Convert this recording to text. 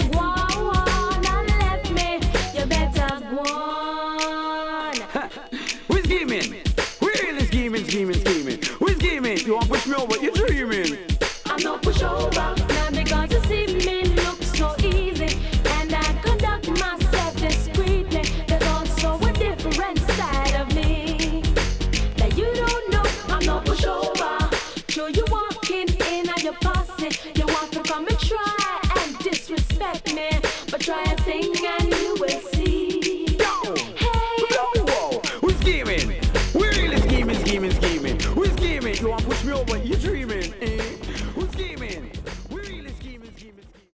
go on and left me. You better go on. Who's scheming? Really scheming. Who's scheming? You want to push me over? You're dreaming. I'm not push over, not because you see me look so easy. And I conduct myself discreetly. There's also a different side of me that you don't know. I'm not push over. Sure you walking in at your posse. You want to come and try and disrespect me, but try a thing and you will